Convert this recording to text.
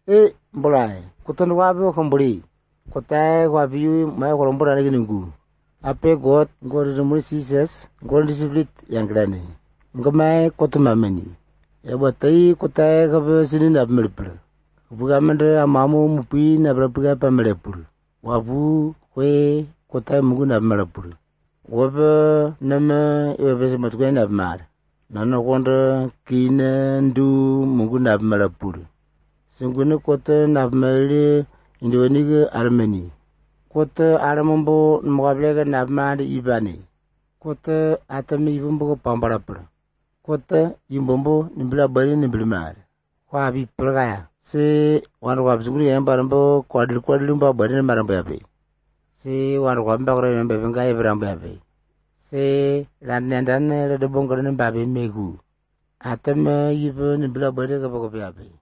Bulai kuton wabi kamburi kotai wabi mai kolombora ni ningu ape god de Jesus god disiplit yang grani ngamai kotumameni batai kotai kabe sini na merpur buga mende amamu mupi na berpuga pamerpur wabu kwe kotai mugu na merpur wabe nama ibe sematuga na mar nana konda kine ndu mugu na merpur singune kota na meri indonesiya Armeni kota aramambo mugablega na mari ibani kota atami ibumbo pambarapur kota imbombo nimbla bari nimblimar kwa bi pragaya se wan wa bsungri yambarambo kwadil mba bari marambo yabe se wan wa mbagre yambe ngai brambo yabe se lanendan de bongore mbabe megu atama ibo nimbla bari ga bogo yabe